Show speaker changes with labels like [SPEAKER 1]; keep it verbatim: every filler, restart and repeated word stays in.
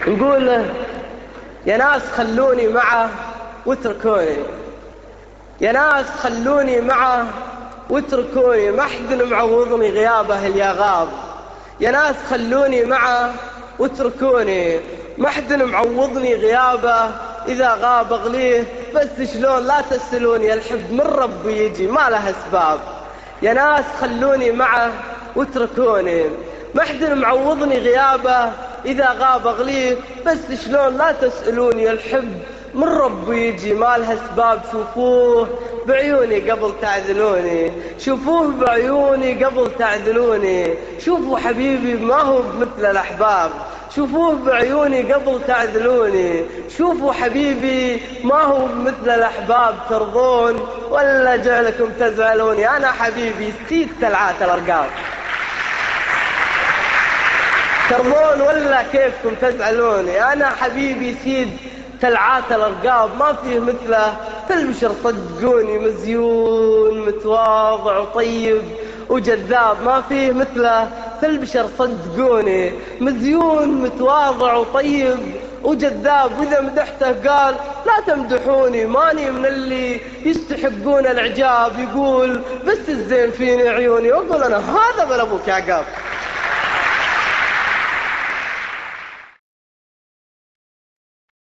[SPEAKER 1] نقول له يا ناس خلوني معه واتركوني، يا ناس خلوني معه واتركوني، ما حد معوضني غيابه اللي غاب. يا ناس خلوني معه واتركوني، ما حد معوضني غيابه إذا غاب أغليه. بس شلون لا تسألوني، الحب من ربي يجي ما له أسباب. يا ناس خلوني معه واتركوني، ما حد معوضني غيابه إذا غاب أغليه. بس شلون لا تسألوني، الحب من ربي يجي ما له أسباب. شوفوه بعيوني قبل تعذلوني، شوفوه بعيوني قبل تعذلوني. شوفوا حبيبي ما هو مثل الأحباب، شوفوه بعيوني قبل تعذلوني. شوفوا حبيبي ما هو مثل الأحباب. ترضون ولا جعلكم تزعلوني؟ أنا حبيبي سيد تلعات الأرقام. ترضون ولا كيفكم تزعلوني؟ أنا حبيبي سيد تلعات الأرقاب، ما فيه مثله في البشر صدقوني. مزيون متواضع وطيب وجذاب، ما فيه مثله في البشر صدقوني. مزيون متواضع وطيب وجذاب، وإذا مدحته قال لا تمدحوني، ماني من اللي يستحقون الإعجاب. يقول بس الزين فيني عيوني، وأقول أنا هذا بل أبوك يعقاب.